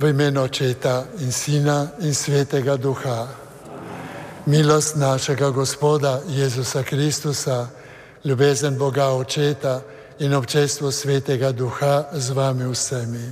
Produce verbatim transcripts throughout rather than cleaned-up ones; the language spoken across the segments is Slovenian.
V imenu Očeta in Sina in Svetega Duha. Milost našega Gospoda Jezusa Kristusa, ljubezen Boga Očeta in občestvo Svetega Duha z vami vsemi.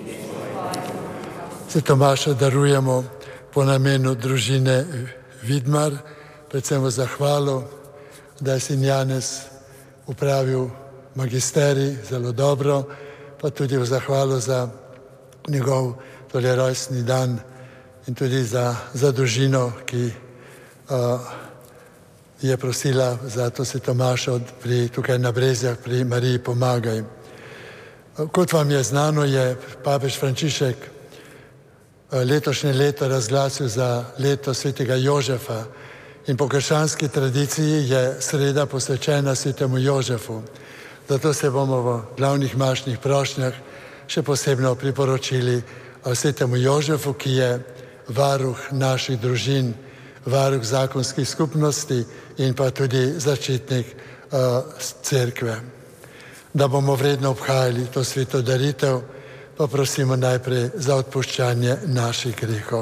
Se Tomaša darujemo po namenu družine Vidmar, predvsem v zahvalo, da je sin Janez upravil magisterij zelo dobro, pa tudi v zahvalo za njegov tole rojstni dan in tudi za, za družino, ki uh, je prosila za to se Tomaša od, pri, tukaj na Brezjah pri Mariji Pomagaj. Kot vam je znano, je papež Frančišek letošnje leto razglasil za leto svetega Jožefa in po krščanski tradiciji je sreda posvečena svetemu Jožefu. Zato se bomo v glavnih mašnih prošnjah še posebno priporočili svetemu Jožefu, ki je varuh naših družin, varuh zakonskih skupnosti in pa tudi začetnik uh, cerkve. Da bomo vredno obhajali to sveto daritev, pa prosimo najprej za odpuščanje naših grehov.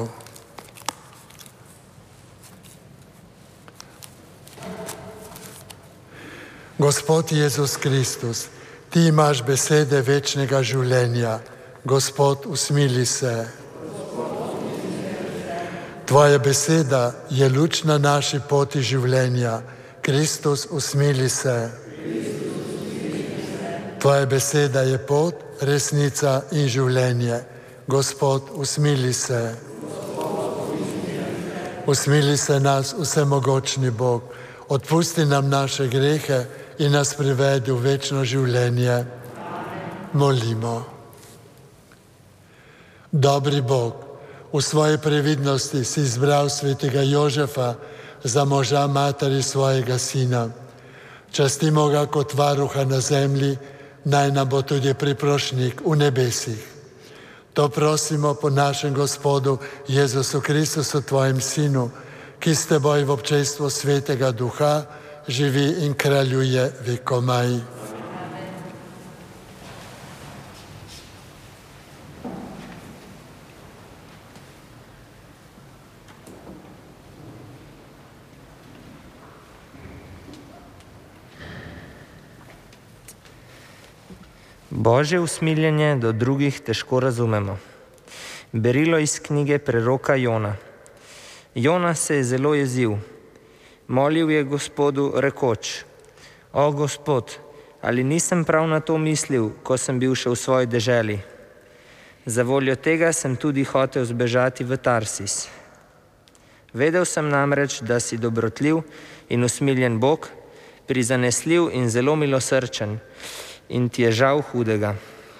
Gospod Jezus Kristus, ti imaš besede večnega življenja. Gospod, usmili se. Tvoja beseda je luč na naši poti življenja. Kristus, usmili se. Tvoja beseda je pot, resnica in življenje. Gospod, usmili se. Usmili se nas, vsemogočni Bog. Odpusti nam naše grehe in nas privedi v večno življenje. Molimo. Dobri Bog, v svoji previdnosti si izbral svetega Jožefa za moža materi svojega sina. Častimo ga kot varuha na zemlji, naj nam bo tudi priprošnik v nebesih. To prosimo po našem Gospodu Jezusu Kristusu, tvojem sinu, ki s teboj v občestvu Svetega Duha živi in kraljuje vekomaj. Božje usmiljenje do drugih težko razumemo. Berilo iz knjige preroka Jona. Jona se je zelo jezil. Molil je Gospodu rekoč: O Gospod, ali nisem prav na to mislil, ko sem bil še v svoji deželi? Za voljo tega sem tudi hotel zbežati v Tarsis. Vedel sem namreč, da si dobrotljiv in usmiljen Bog, prizanesljiv in zelo milosrčen, in ti je žal hudega.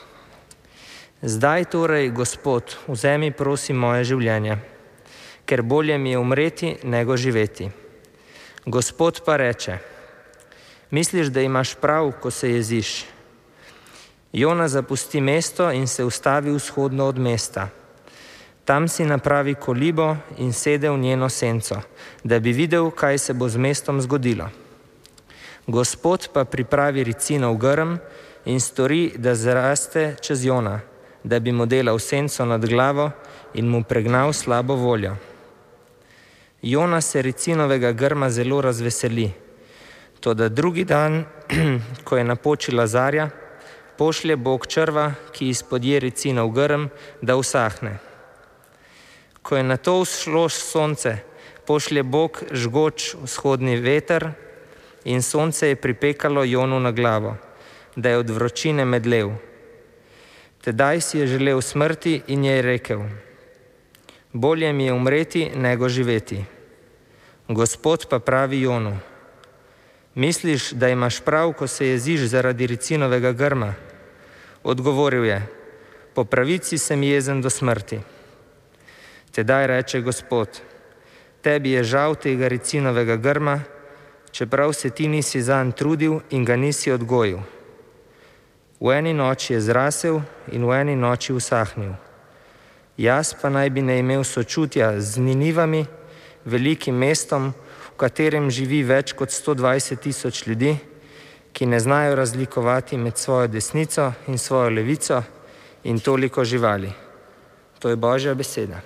Zdaj torej, Gospod, vzemi prosim moje življenje, ker bolje mi je umreti, nego živeti. Gospod pa reče: Misliš, da imaš prav, ko se jeziš? Jona zapusti mesto in se ustavi vzhodno od mesta. Tam si napravi kolibo in sede v njeno senco, da bi videl, kaj se bo z mestom zgodilo. Gospod pa pripravi ricinov grm in stori, da zraste čez Jona, da bi mu delal senco nad glavo in mu pregnal slabo voljo. Jona se ricinovega grma zelo razveseli, toda drugi dan, ko je napočila zarja, pošlje Bog črva, ki izpodje ricinov grm, da usahne. Ko je nato vzšlo sonce, pošlje Bog žgoč vzhodni veter in sonce je pripekalo Jonu na glavo, da je od vročine medlev. Tedaj si je želel smrti in je rekel: Bolje mi je umreti, nego živeti. Gospod pa pravi Jonu: Misliš, da imaš prav, ko se jeziš zaradi ricinovega grma? Odgovoril je: Po pravici sem jezen do smrti. Tedaj reče Gospod: Tebi je žal tega ricinovega grma, čeprav se ti nisi zanj trudil in ga nisi odgojil. V eni noči je zrasel in v eni noči usahnil. Jaz pa naj bi ne imel sočutja z Ninivami, velikim mestom, v katerem živi več kot sto dvajset tisoč ljudi, ki ne znajo razlikovati med svojo desnico in svojo levico in toliko živali. To je Božja beseda.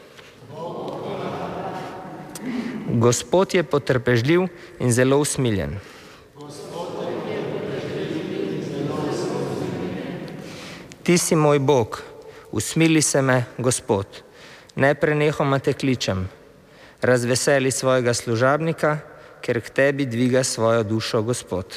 Gospod je potrpežljiv in zelo usmiljen. Ti si moj Bog, usmili se me, Gospod, neprenehoma te kličem. Razveseli svojega služabnika, ker k tebi dviga svojo dušo, Gospod.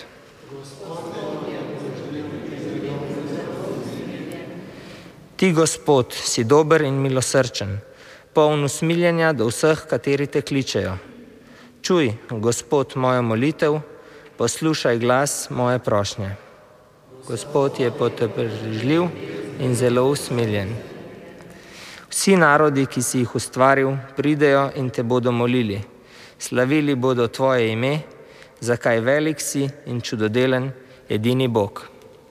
Ti, Gospod, si dober in milosrčen, poln usmiljenja do vseh, kateri te kličejo. Čuj, Gospod, mojo molitev, poslušaj glas moje prošnje. Gospod je potrpežljiv in zelo usmiljen. Vsi narodi, ki si jih ustvaril, pridejo in te bodo molili. Slavili bodo tvoje ime, zakaj velik si in čudodelen, edini Bog.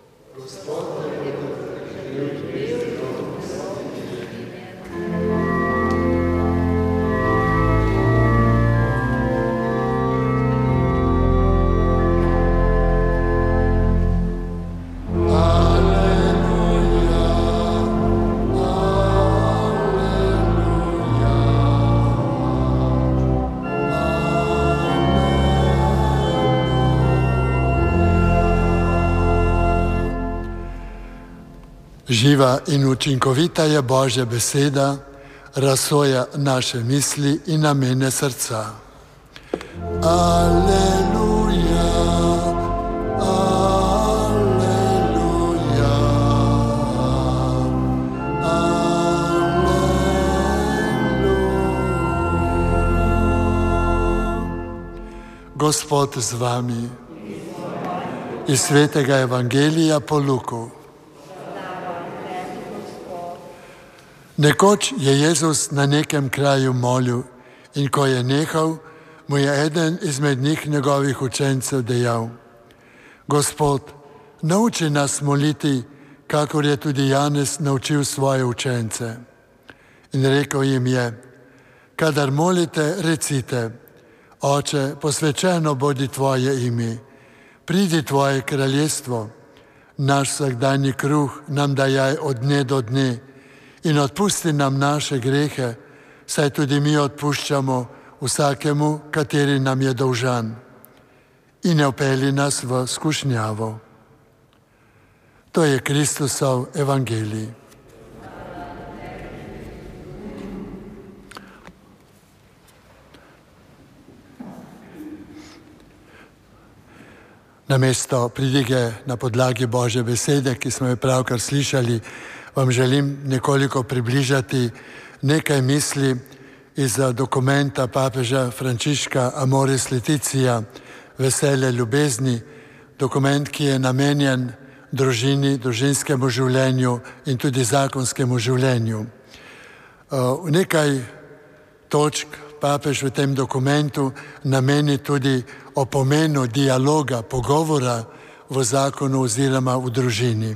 Živa in učinkovita je Božja beseda, razsoja naše misli in namene srca. Aleluja, aleluja, aleluja. Gospod z vami. Iz svetega evangelija po Luku. Nekoč je Jezus na nekem kraju molil in ko je nehal, mu je eden izmed njih njegovih učencev dejal: Gospod, nauči nas moliti, kakor je tudi Janez naučil svoje učence. In rekel jim je: kadar molite, recite: Oče, posvečeno bodi tvoje ime, pridi tvoje kraljestvo, naš vsakdanji kruh nam dajaj od dne do dne, in odpusti nam naše grehe, saj tudi mi odpuščamo vsakemu, kateri nam je dolžan. In ne vpelji nas v skušnjavo. To je Kristusov evangelij. Namesto pridige na podlagi Božje besede, ki smo jo pravkar slišali, vam želim nekoliko približati nekaj misli iz dokumenta papeža Frančiška Amoris Laetitia, veselje ljubezni, dokument, ki je namenjen družini, družinskemu življenju in tudi zakonskemu življenju. V nekaj točk papež v tem dokumentu nameni tudi o pomenu dialoga, pogovora v zakonu oziroma v družini.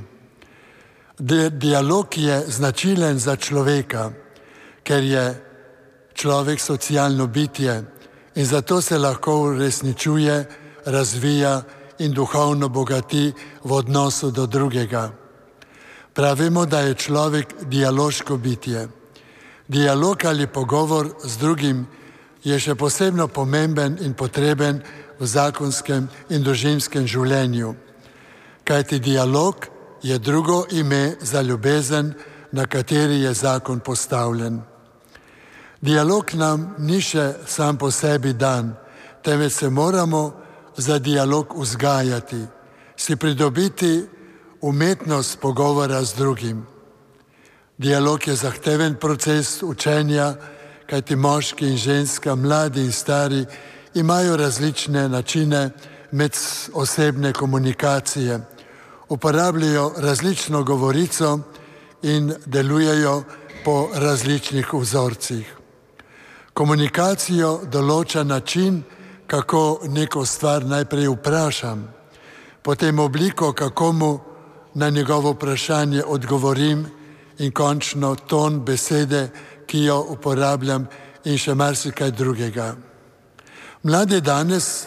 Dialog je značilen za človeka, ker je človek socialno bitje in zato se lahko uresničuje, razvija in duhovno bogati v odnosu do drugega. Pravimo, da je človek dialoško bitje. Dialog ali pogovor z drugim je še posebno pomemben in potreben v zakonskem in družinskem življenju, kajti dialog je drugo ime za ljubezen, na kateri je zakon postavljen. Dialog nam ni še sam po sebi dan, temveč se moramo za dialog vzgajati, si pridobiti umetnost pogovora z drugim. Dialog je zahteven proces učenja, kajti moški in ženska, mladi in stari imajo različne načine medosebne komunikacije, uporabljajo različno govorico in delujejo po različnih vzorcih. Komunikacijo določa način, kako neko stvar najprej vprašam, potem obliko, kako mu na njegovo vprašanje odgovorim in končno ton besede, ki jo uporabljam in še marsikaj drugega. Mladi danes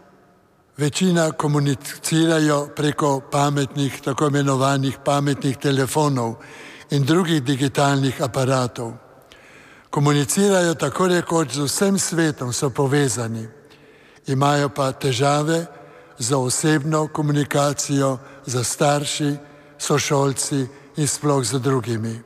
večina komunicirajo preko pametnih, tako imenovanih pametnih telefonov in drugih digitalnih aparatov. Komunicirajo tako rekoč z vsem svetom, so povezani, imajo pa težave za osebno komunikacijo, za starši, sošolci in sploh z drugimi.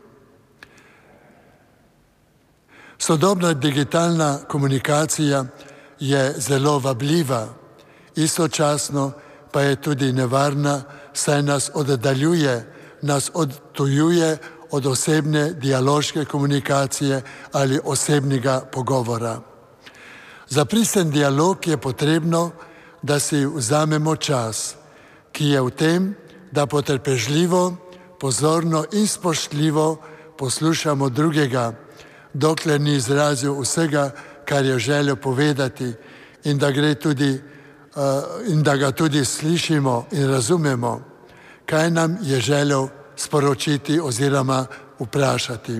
Sodobna digitalna komunikacija je zelo vabljiva, istočasno pa je tudi nevarna, saj nas oddaljuje, nas odtujuje od osebne dialoške komunikacije ali osebnega pogovora. Za pristen dialog je potrebno, da si vzamemo čas, ki je v tem, da potrpežljivo, pozorno in spoštljivo poslušamo drugega, dokler ni izrazil vsega, kar je želel povedati, in da gre tudi, uh, in da ga tudi slišimo in razumemo, kaj nam je želel sporočiti oziroma vprašati.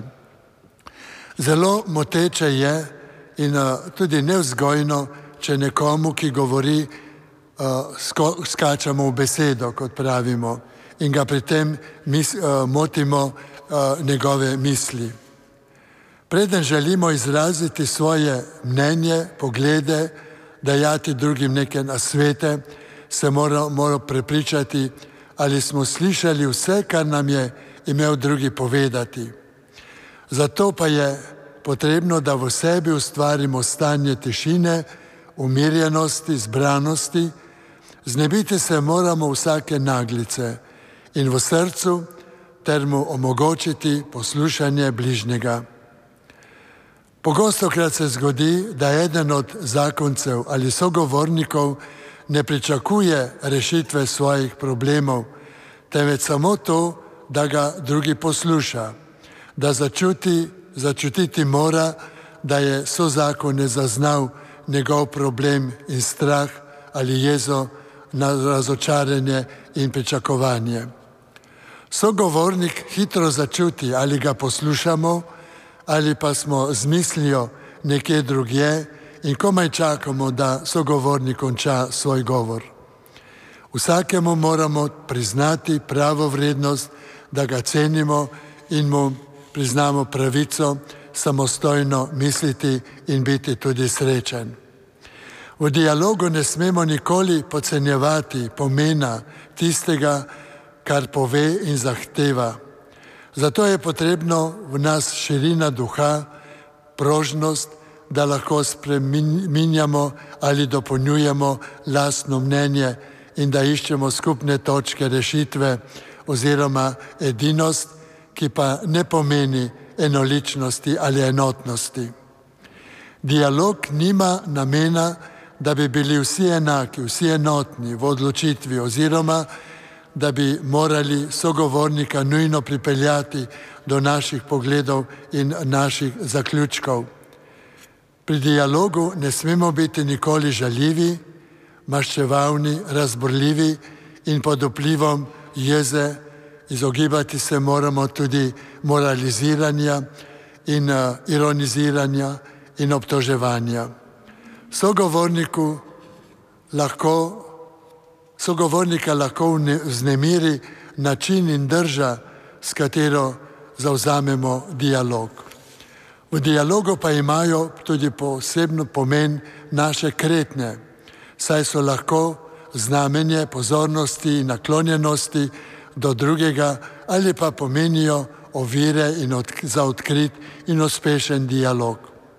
Zelo moteče je in uh, tudi nevzgojno, če nekomu, ki govori, uh, sko, skačemo v besedo, kot pravimo, in ga pri tem mis, uh, motimo uh, njegove misli. Preden želimo izraziti svoje mnenje, poglede, dajati drugim neke nasvete, se moramo mora prepričati, ali smo slišali vse, kar nam je imel drugi povedati. Zato pa je potrebno, da v sebi ustvarimo stanje tišine, umirjenosti, zbranosti, znebiti se moramo vsake naglice in v srcu ter mu omogočiti poslušanje bližnjega. Pogostokrat se zgodi, da eden od zakoncev ali sogovornikov ne pričakuje rešitve svojih problemov, temveč samo to, da ga drugi posluša, da začuti, začutiti mora, da je sozakone zaznal njegov problem in strah ali jezo na razočaranje in pričakovanje. Sogovornik hitro začuti, ali ga poslušamo, ali pa smo z mislijo nekje drugje in komaj čakamo, da sogovornik konča svoj govor. Vsakemu moramo priznati pravo vrednost, da ga cenimo in mu priznamo pravico samostojno misliti in biti tudi srečen. V dialogu ne smemo nikoli podcenjevati pomena tistega, kar pove in zahteva. Zato je potrebno v nas širina duha, prožnost, da lahko spreminjamo ali dopolnjujemo lastno mnenje in da iščemo skupne točke rešitve oziroma edinost, ki pa ne pomeni enoličnosti ali enotnosti. Dialog nima namena, da bi bili vsi enaki, vsi enotni v odločitvi oziroma da bi morali sogovornika nujno pripeljati do naših pogledov in naših zaključkov. Pri dialogu ne smemo biti nikoli žaljivi, maščevalni, razborljivi in pod vplivom jeze. Izogibati se moramo tudi moraliziranja in uh, ironiziranja in obtoževanja. Sogovorniku lahko Sogovornika lahko vznemiri način in drža, s katero zavzamemo dialog. V dialogu pa imajo tudi posebno pomen naše kretnje, saj so lahko znamenje pozornosti in naklonjenosti do drugega ali pa pomenijo ovire in od, za odkrit in uspešen dialog.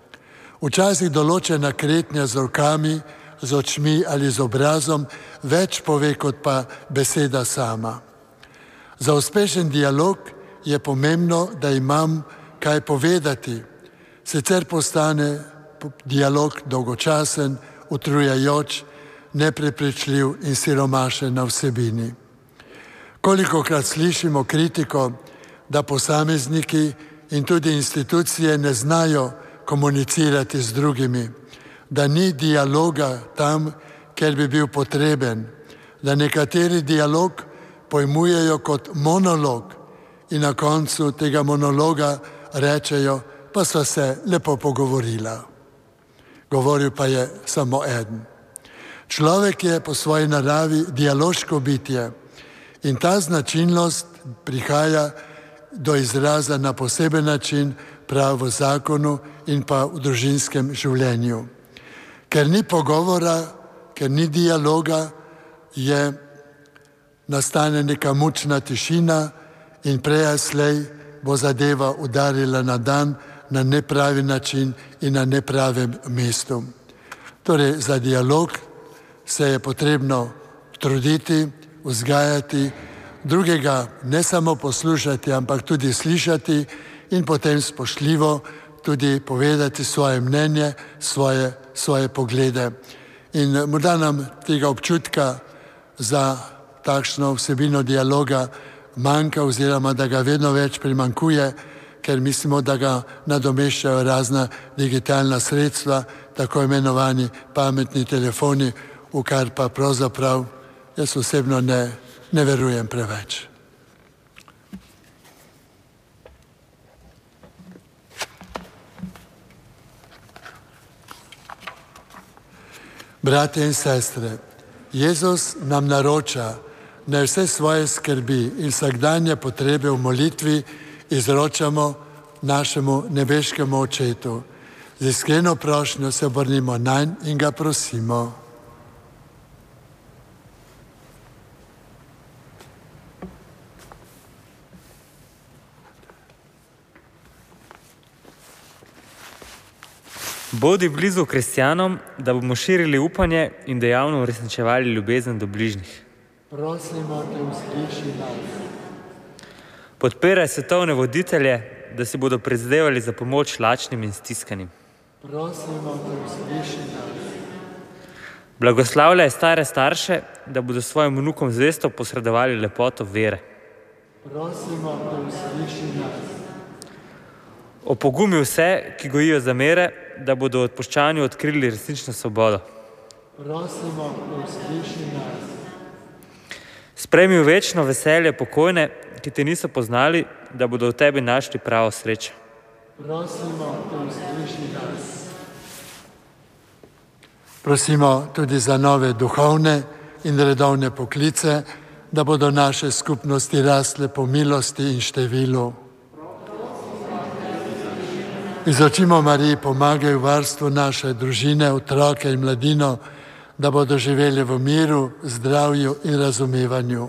Včasih določena kretnja z rokami, z očmi ali z obrazom več pove kot pa beseda sama. Za uspešen dialog je pomembno, da imam kaj povedati, sicer postane dialog dolgočasen, utrujajoč, neprepričljiv in siromašen na vsebini. Kolikokrat slišimo kritiko, da posamezniki in tudi institucije ne znajo komunicirati z drugimi, da ni dialoga tam, kjer bi bil potreben, da nekateri dialog pojmujejo kot monolog in na koncu tega monologa rečejo, pa sva se lepo pogovorila. Govoril pa je samo eden. Človek je po svoji naravi dialoško bitje in ta značilnost prihaja do izraza na poseben način prav v zakonu in pa v družinskem življenju. Ker ni pogovora, ker ni dialoga, je nastane neka mučna tišina in prej ali slej bo zadeva udarila na dan na nepravi način in na nepravem mestu. Torej, za dialog se je potrebno truditi, vzgajati, drugega ne samo poslušati, ampak tudi slišati in potem spoštljivo tudi povedati svoje mnenje, svoje, svoje poglede. In morda nam tega občutka za takšno vsebino dialoga manjka oziroma da ga vedno več primanjkuje, ker mislimo, da ga nadomeščajo razna digitalna sredstva, tako imenovani pametni telefoni, v kar pa pravzaprav jaz osebno ne, ne verujem preveč. Bratje in sestre, Jezus nam naroča, naj vse svoje skrbi in vsakdanje potrebe v molitvi izročamo našemu nebeškemu Očetu. Z iskreno prošnjo se obrnimo nanj in ga prosimo. Bodi blizu kristjanom, da bomo širili upanje in dejavno uresničevali ljubezen do bližnjih. Prosimo te, usliši nas. Podpiraj svetovne voditelje, da si bodo prizadevali za pomoč lačnim in stiskanim. Prosimo te, usliši nas. Blagoslavljaj stare starše, da bodo svojim vnukom zvesto posredovali lepoto vere. Prosimo te, usliši nas. Opogumi vse, ki gojijo zamere, da bodo v odpuščanju odkrili resnično svobodo. Prosimo te, usliši nas. Sprejmi v večno veselje pokojne, ki te niso poznali, da bodo v tebi našli pravo srečo. Prosimo te, usliši nas. Prosimo tudi za nove duhovne in redovne poklice, da bodo naše skupnosti rasle po milosti in številu. Izročimo Mariji, pomagaj v varstvu naše družine, otroke in mladino, da bodo živeli v miru, zdravju in razumevanju.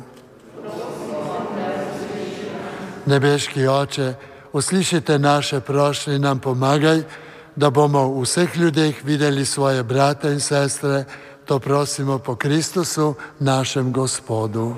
Nebeški Oče, uslišite naše prošnje in nam pomagaj, da bomo v vseh ljudeh videli svoje brate in sestre. To prosimo po Kristusu, našem Gospodu.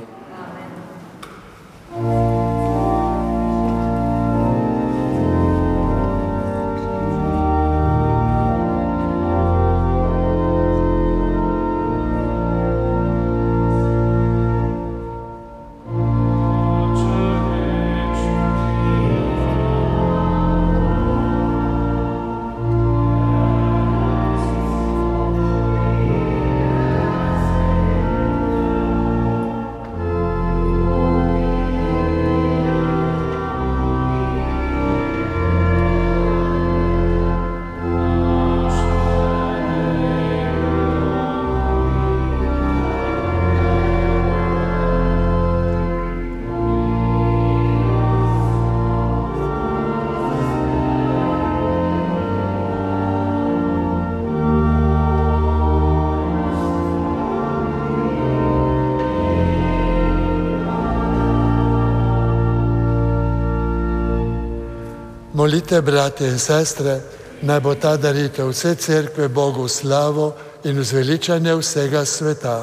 Molite, bratje in sestre, naj bo ta daritev vse cerkve Bogu v slavo in vzveličanje vsega sveta.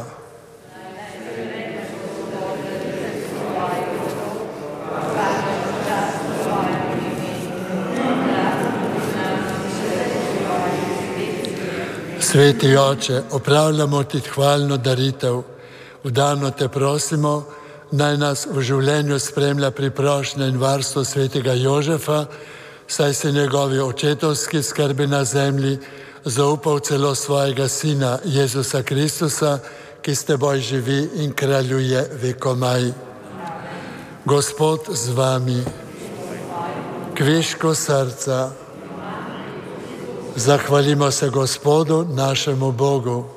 Sveti Oče, opravljamo ti hvalno daritev. Vdano te prosimo, naj nas v življenju spremlja priprošnja in varstvo svetega Jožefa, saj si njegovi očetovski skrbi na zemlji zaupal celo svojega sina Jezusa Kristusa, ki s teboj živi in kraljuje vekomaj. Gospod z vami, kviško srca, zahvalimo se Gospodu, našemu Bogu.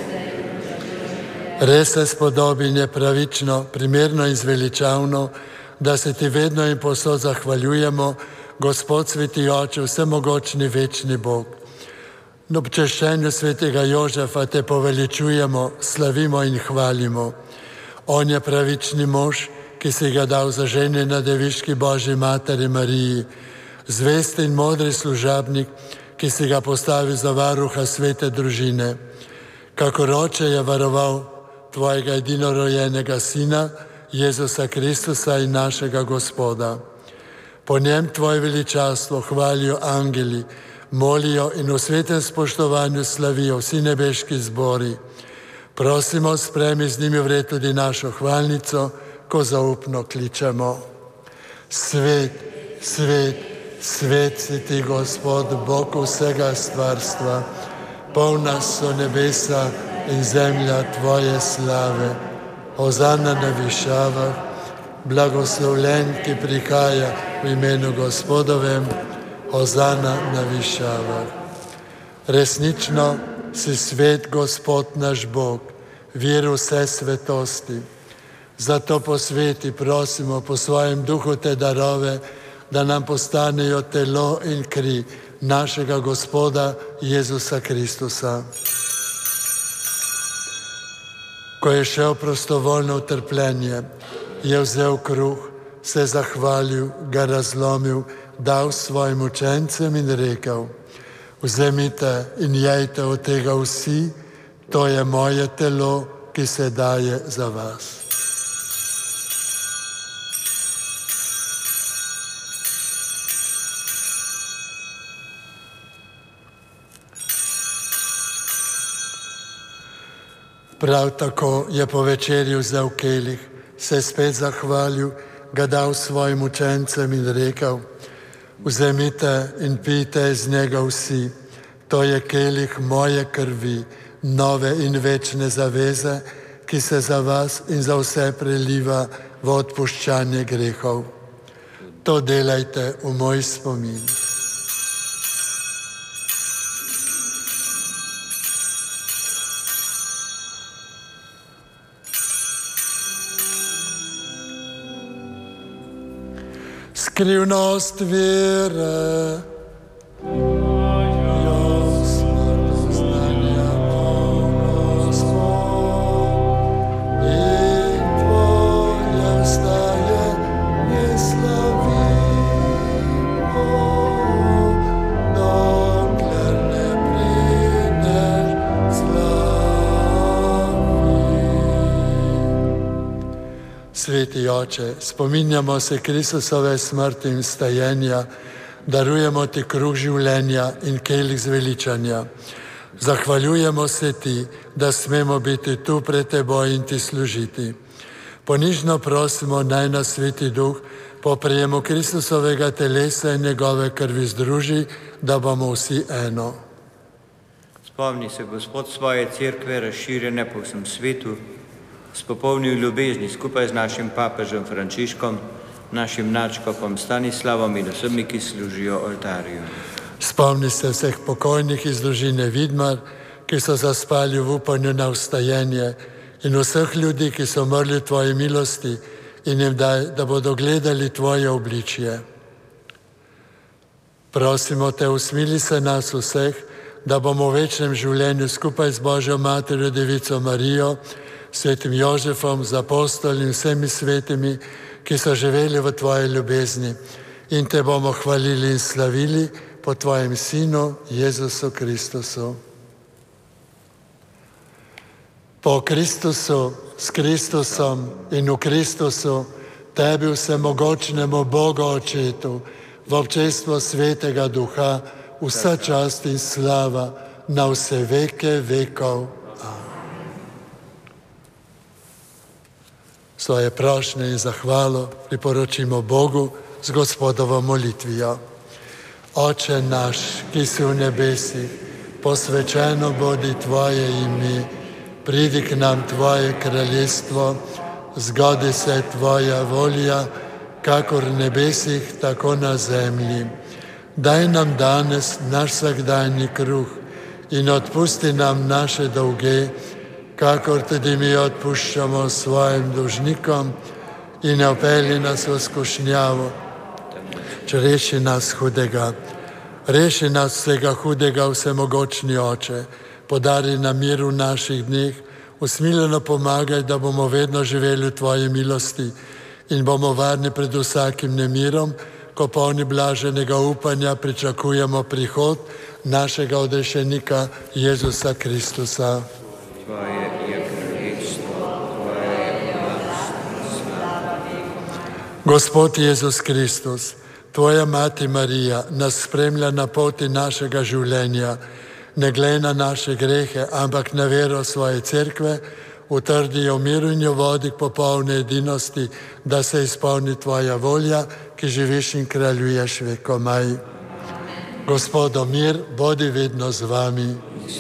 Res se spodobi in je pravično, primerno in zveličavno, da se ti vedno in povsod zahvaljujemo, Gospod sveti Oče, vsemogočni večni Bog. Na občeščenju svetega Jožefa te poveličujemo, slavimo in hvalimo. On je pravični mož, ki si ga dal za žene na deviški Božji materi Mariji, zvesti in modri služabnik, ki si ga postavi za varuha svete družine. Kakor Oče je varoval tvojega edinorojenega Sina, Jezusa Kristusa in našega Gospoda. Po njem tvoje veličastvo hvalijo angeli, molijo in v svetem spoštovanju slavijo vsi nebeški zbori. Prosimo, spremi z njimi vred tudi našo hvalnico, ko zaupno kličemo. Svet, svet, svet si ti, Gospod, Bog vsega stvarstva. Polna so nebesa in zemlja tvoje slave. Hozana na višavah, blagoslovljen, ki prihaja v imenu Gospodovem. Hozana na višavah. Resnično si svet, Gospod naš Bog, vir vse svetosti. Zato posveti, prosimo, po svojem duhu te darove, da nam postanejo telo in kri našega Gospoda Jezusa Kristusa. Ko je šel prostovoljno v trpljenje, je vzel kruh, se zahvalil, ga razlomil, dal svojim učencem in rekel: vzemite in jejte od tega vsi, to je moje telo, ki se daje za vas. Prav tako je po večerji vzel kelih, se spet zahvalil, ga dal svojim učencem in rekel: vzemite in pijte iz njega vsi, to je kelih moje krvi, nove in večne zaveze, ki se za vas in za vse preliva v odpuščanje grehov. To delajte v moj spomin. Skrivnost vere. Sveti Oče, spominjamo se Kristusove smrti in stajenja, darujemo ti kruh življenja in kelih zveličanja. Zahvaljujemo se ti, da smemo biti tu pred teboj in ti služiti. Ponižno prosimo, naj nas Sveti Duh po prejemu Kristusovega telesa in njegove krvi združi, da bomo vsi eno. Spomni se, Gospod, svoje cerkve razširjene po vsem svetu, s popolni ljubezni skupaj z našim papežem Frančiškom, našim nadškofom Stanislavom in vsemi, ki služijo oltarju. Spomni se vseh pokojnih iz družine Vidmar, ki so zaspali v upanju na vstajenje, in vseh ljudi, ki so umrli v tvoji milosti, in jim daj, da bodo gledali tvoje obličje. Prosimo te, usmili se nas vseh, da bomo v večnem življenju skupaj z Božjo Materjo Devico Marijo, svetim Jožefom, z apostoli in vsemi svetimi, ki so živeli v tvoji ljubezni, in te bomo hvalili in slavili po tvojem Sinu Jezusu Kristusu. Po Kristusu, s Kristusom in v Kristusu, tebi vsemogočnemu Bogu Očetu, v občestvo Svetega Duha, vsa čast in slava na vse veke vekov. Svoje prošnje in zahvalo priporočimo Bogu z Gospodovo molitvijo. Oče naš, ki si v nebesih, posvečeno bodi tvoje ime, pridi k nam tvoje kraljestvo, zgodi se tvoja volja, kakor v nebesih, tako na zemlji. Daj nam danes naš vsakdanji kruh in odpusti nam naše dolge, kakor tudi mi odpuščamo svojim dolžnikom, in ne vpelji nas v skušnjavo, če reši nas hudega. Reši nas vsega hudega, vsemogočni Oče, podari nam mir v naših dneh, usmiljeno pomagaj, da bomo vedno živeli v Tvoji milosti in bomo varni pred vsakim nemirom, ko polni blaženega upanja pričakujemo prihod našega odrešenika Jezusa Kristusa. Tvoje je kraljestvo, Tvoje je oblast, slava. Gospod Jezus Kristus, Tvoja Mati Marija nas spremlja na poti našega življenja, ne glej na naše grehe, ampak na vero svoje cerkve, utrdi jo v miru in jo vodi k popolne edinosti, da se izpolni Tvoja volja, ki živiš in kraljuješ vekomaj. Gospodo mir, bodi vedno z vami.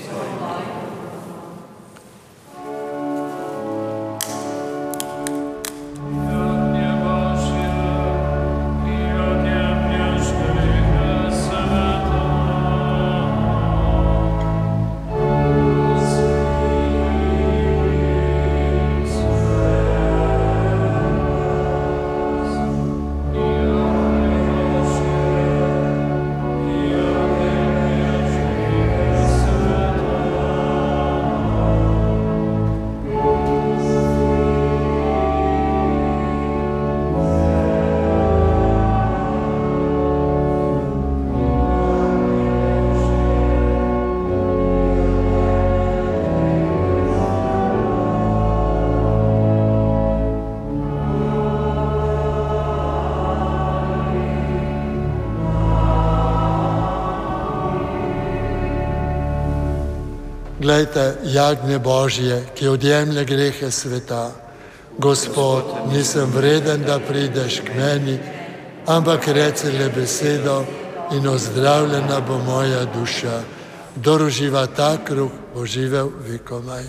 Glejte, jagnje Božje, ki odjemlje grehe sveta. Gospod, nisem vreden, da prideš k meni, ampak reci le besedo in ozdravljena bo moja duša. Kdor uživa ta kruh, bo živel vekomaj.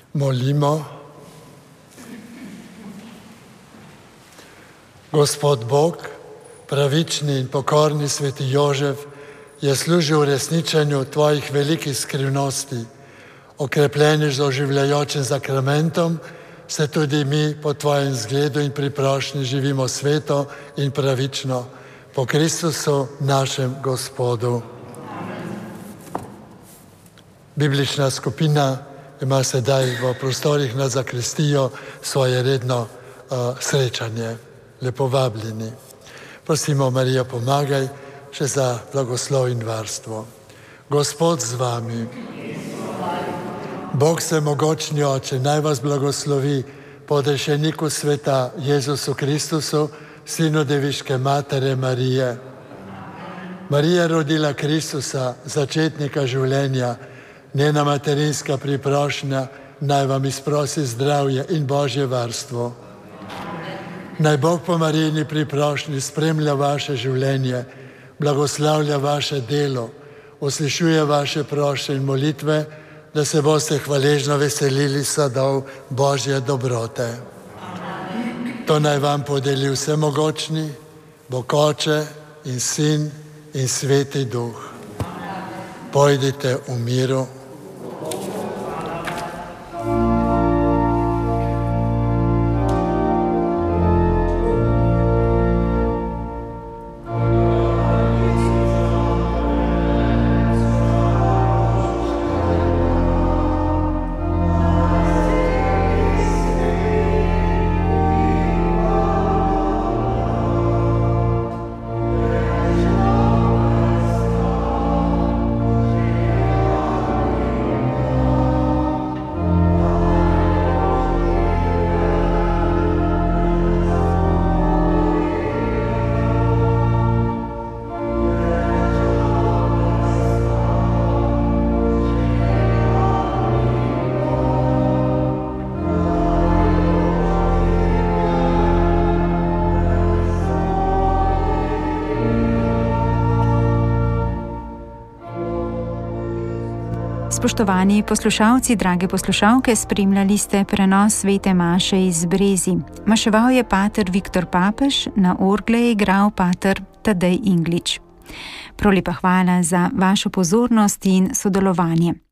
Molimo. Gospod Bog, pravični in pokorni sveti Jožef, je služil resničenju tvojih velikih skrivnosti. Okrepljeni z oživljajočim zakramentom, se tudi mi po tvojem zgledu in priprošnji živimo sveto in pravično. Po Kristusu, našem Gospodu. Biblična skupina ima sedaj v prostorih nad zakristijo svoje redno uh, srečanje. Lepo vabljeni. Prosimo, Marijo, pomagaj še za blagoslov in varstvo. Gospod z vami. Bog vsemogočni Oče, naj vas blagoslovi po rešeniku sveta Jezusu Kristusu, Sinu Deviške Matere Marije. Marija rodila Kristusa, začetnika življenja, njena materinska priprošnja naj vam izprosi zdravje in Božje varstvo. Naj Bog po Marijini priprošnji spremlja vaše življenje, blagoslavlja vaše delo, uslišuje vaše prošnje in molitve, da se boste hvaležno veselili sadov Božje dobrote. To naj vam podeli vsemogočni, Bog Oče in Sin in Sveti Duh. Pojdite v miru. Spoštovani poslušalci, drage poslušalke, spremljali ste prenos svete maše iz Brezij. Maševal je pater Viktor Papež, na orgle je igral pater Tadej Inglič. Prav lepa hvala za vašo pozornost in sodelovanje.